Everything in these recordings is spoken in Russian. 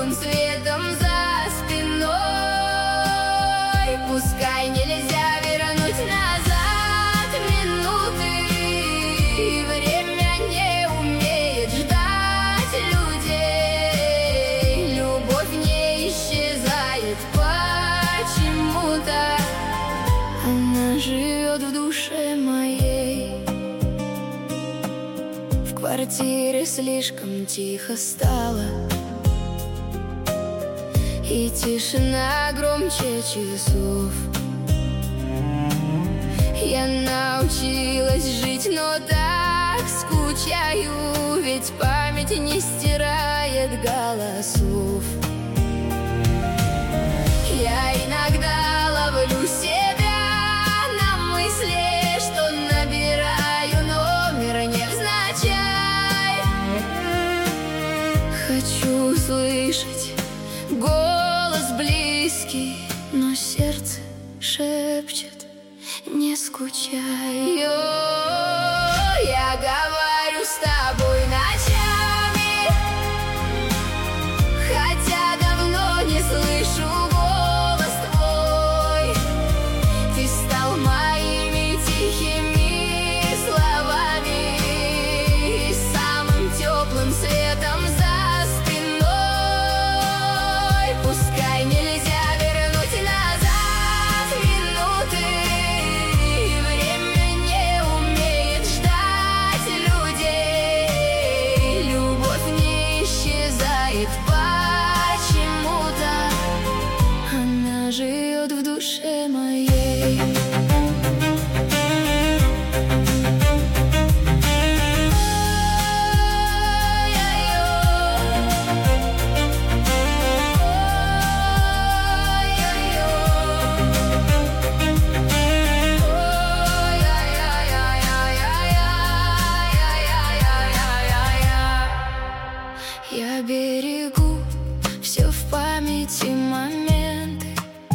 теплым светом за спиной. Пускай нельзя вернуть назад минуты, время не умеет ждать людей. Любовь не исчезает почему-то, она живет в душе моей. В квартире слишком тихо стало, и тишина громче часов. Я научилась жить, но так скучаю, ведь память не стирает голосов. Я иногда ловлю себя на мысли, что набираю номер невзначай. Хочу услышать голос близкий, но сердце шепчет: не скучай. Я говорю с тобой ночами, хотя давно не слышу голос твой. Ты стал моими тихими словами и самым теплым светом за спиной. Пускай нельзя вернуть назад минуты, время не умеет ждать людей. Любовь не исчезает почему-то, она живет в душе моей. Я берегу все в памяти моменты,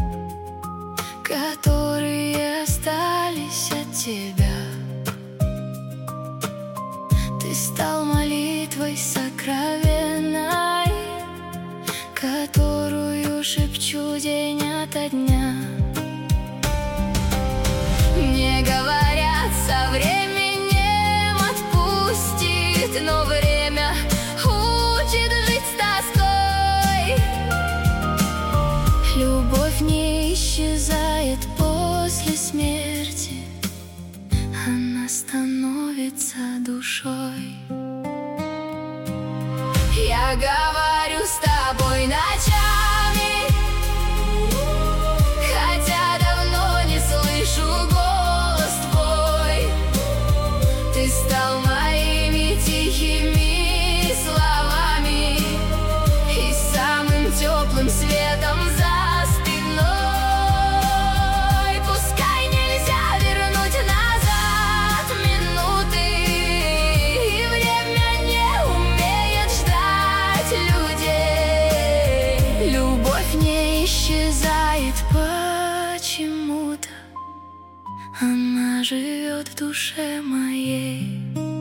которые остались от тебя. Ты стал молитвой сокровенной, которую шепчу день ото дня. Мне говорят, со временем отпустит, но время учит жить с тоской. Любовь не исчезает после смерти, она становится душой. Я говорю с тобой ночами, хотя давно не слышу голос твой. Ты стал моими тихими словами и самым теплым светом за спиной. Пускай нельзя вернуть назад минуты, время не умеет ждать людей. Любовь не исчезает почему-то, она живет в душе моей.